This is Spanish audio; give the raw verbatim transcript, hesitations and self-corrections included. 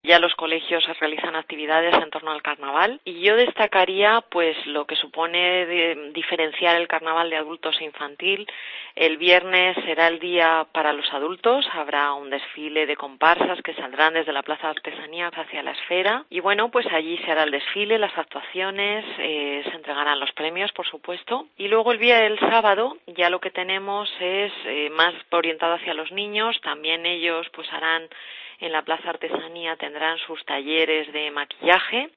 ya los colegios realizan actividades en torno al carnaval y yo destacaría pues lo que supone de diferenciar el carnaval de adultos e infantil. El viernes será el día para los adultos, habrá un desfile de comparsas que saldrán desde la Plaza de Artesanías hacia la Esfera y bueno, pues allí se hará el desfile, las actuaciones, eh, se entregarán los premios, por supuesto, y luego el día del sábado ya lo que tenemos es eh, más orientado hacia los niños. También ellos pues harán en la Plaza Artesanía, tendrán sus talleres de maquillaje